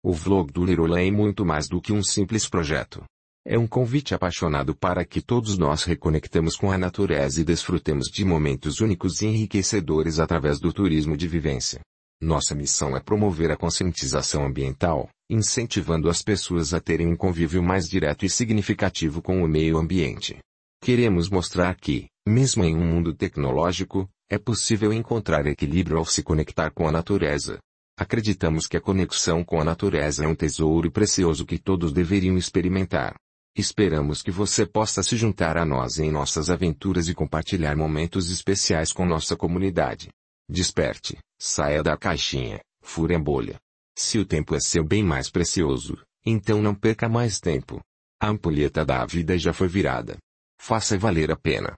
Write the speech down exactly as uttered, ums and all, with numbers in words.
O vlog do Leroy é muito mais do que um simples projeto. É um convite apaixonado para que todos nós reconectemos com a natureza e desfrutemos de momentos únicos e enriquecedores através do turismo de vivência. Nossa missão é promover a conscientização ambiental, incentivando as pessoas a terem um convívio mais direto e significativo com o meio ambiente. Queremos mostrar que, mesmo em um mundo tecnológico, é possível encontrar equilíbrio ao se conectar com a natureza. Acreditamos que a conexão com a natureza é um tesouro precioso que todos deveriam experimentar. Esperamos que você possa se juntar a nós em nossas aventuras e compartilhar momentos especiais com nossa comunidade. Desperte, saia da caixinha, fure a bolha. Se o tempo é seu bem mais precioso, então não perca mais tempo. A ampulheta da vida já foi virada. Faça valer a pena.